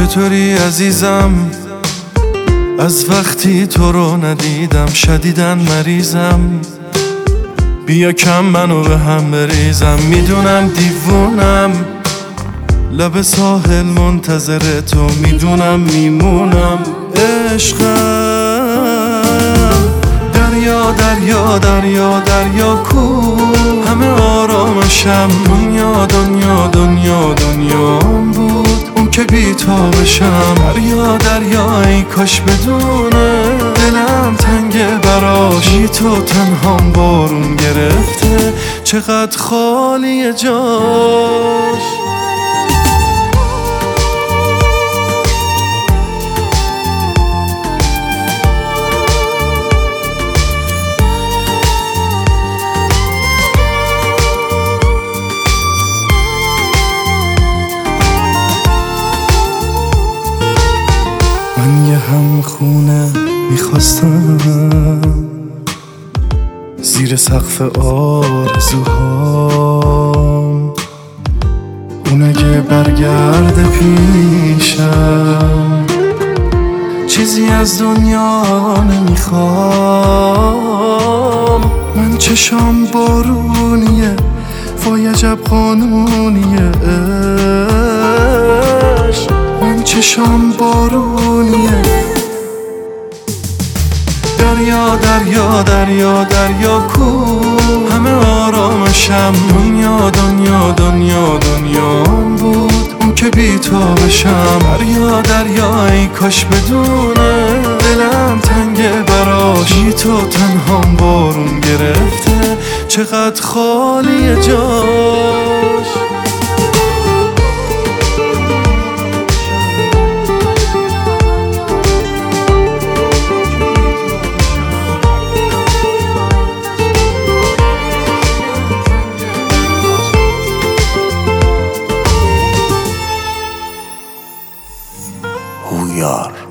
چطوری عزیزم؟ از وقتی تو رو ندیدم شدیداً مریضم. بیا کم منو به هم بریزم. میدونم دیوونم، لب ساحل منتظر تو، میدونم میمونم. عشقم دریا دریا دریا دریا کو، همه آرامشم. دنیا دنیا دنیا دنیام بود اون که بی تا بشم. دریا دریا ای کاش بدونه دلم تنگه براش. بی تو تنهام بارون گرفته، چقدر خالیه جاش. من یه هم خونه میخواستم زیر سقف آرزوهام، اون اگه برگرده پیشم چیزی از دنیا نمیخوام. من چشام بارونیه، وای عجب قانونیه عشق. من چشام بارونیه. دریا دریا دریا دریا کو، همه آرامشم. دنیا دنیا دنیا دنیام بود اون که بی تا بشم. دریا دریا ای کاش بدونه دلم تنگه براش. بی تو تنهام بارون گرفته، چقدر خالیه جاش. هویار.